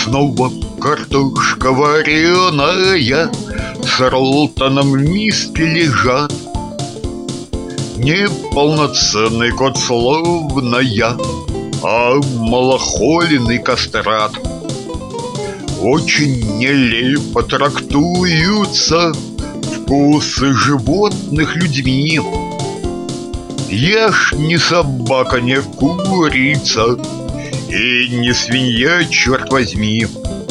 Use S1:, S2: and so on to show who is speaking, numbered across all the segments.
S1: Снова картошка вареная с ролтоном в миске лежат. Не полноценный кот словно я, а малохоленный кастрат. Очень нелепо трактуются вкусы животных людьми. Я ж не собака, не курица и не свинья, черт возьми.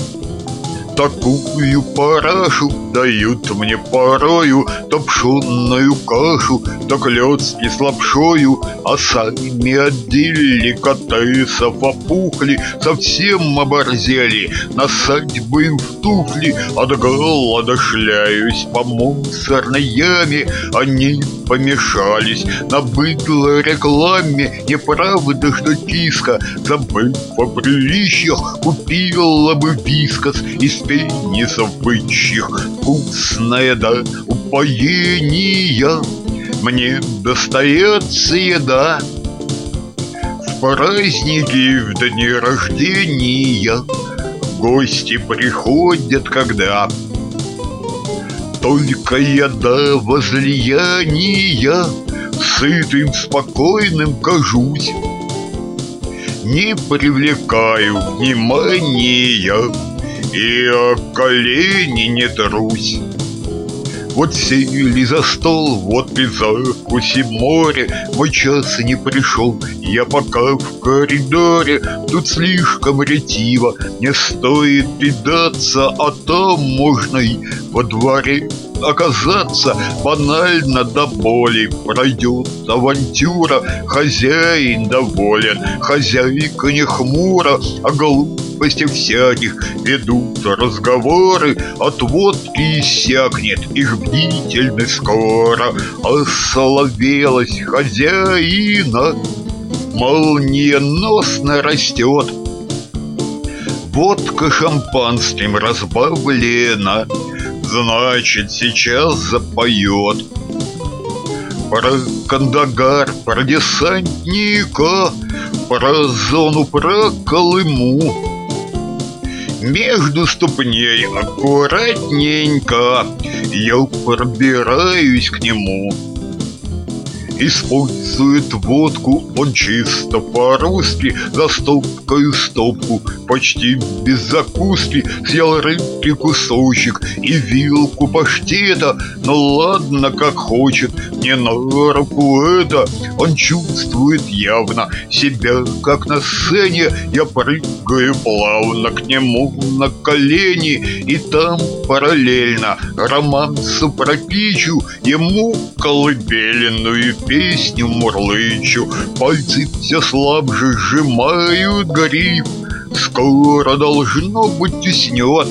S1: Такую парашу дают мне порою, то пшенную кашу, то клёцки с лапшою, а сами от деликатесов опухли, совсем оборзели, насать бы им в туфли. От голода шляюсь по мусорной яме, они помешались на быдлой рекламе. Неправда, что киска, забыв о приличиях, купила бы вискас из пенисов бычьих. Вкусная до упоения мне достается еда. В праздники, в дни рождения гости приходят, когда только я до возлияния сытым, спокойным кажусь, не привлекаю внимания и о колени не трусь. Вот сели за стол, вот и закуси море. Мой час не пришел, я пока в коридоре. Тут слишком ретиво, не стоит предаться, а там можно и во дворе оказаться. Банально до боли пройдет авантюра. Хозяин доволен, хозяйка не хмура, а глупости всяких ведут разговоры. От водки иссякнет их бдительность скоро. Осоловелость хозяина молниеносно растет. Водка шампанским разбавлена, значит, сейчас запоет. Про Кандагар, про десантника, про зону, про Колыму. Между ступней аккуратненько я пробираюсь к нему. Использует водку он чисто по-русски, за стопкою стопку, почти без закуски. Съел рыбки кусочек и вилку паштета. Ну ладно, как хочет, не на руку это. Он чувствует явно себя, как на сцене. Я прыгаю плавно к нему на колени, и там параллельно романсу пропичу, ему колыбельную песню мурлычу. Пальцы все слабже сжимают гриф, скоро, должно быть, уснет.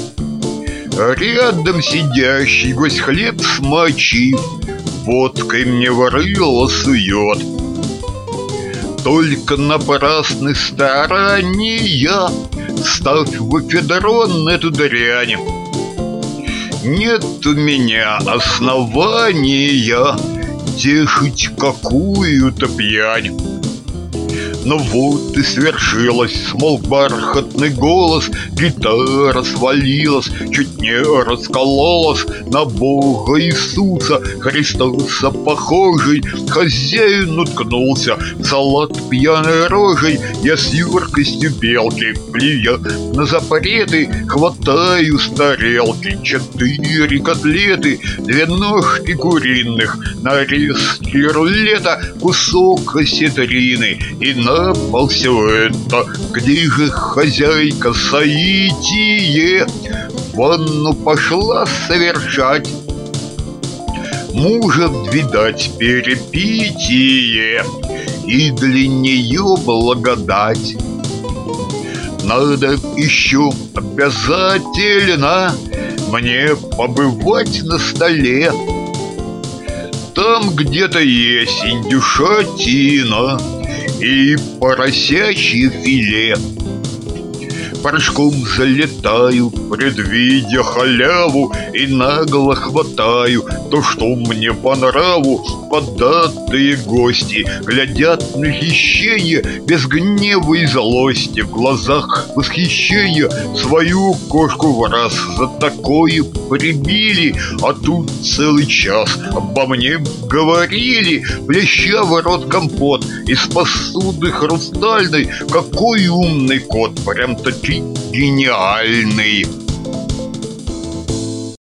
S1: Рядом сидящий гость хлеб смочив, водкой мне в рыло сует. Только напрасны старания, ставь в эфедрон эту дрянь. Нет у меня основания тешить какую-то пьянь. Но вот и свершилось, смол бархатный голос, гитара свалилась, чуть не раскололась на Бога Иисуса Христоса похожий. Хозяин уткнулся в салат пьяной рожей. Я с юркостью белки, плюя на запреты, хватаю с тарелки 4 котлеты, 2 ножки куриных, нарезки рулета, кусок осетрины и на пол все это. Где же хозяйка соитие? Ванну пошла совершать. Мужа, видать, перепитие, и для нее благодать. Надо еще обязательно мне побывать на столе. Там где-то есть индюшатина и поросячье филе. Порошком залетаю, предвидя халяву, и нагло хватаю то, что мне по нраву податые гости глядят на хищение без гнева и злости, в глазах восхищения свою кошку в раз за такое прибили, а тут целый час обо мне говорили, плеща в рот компот из посуды хрустальной. Какой умный кот, прям-таки гениальный.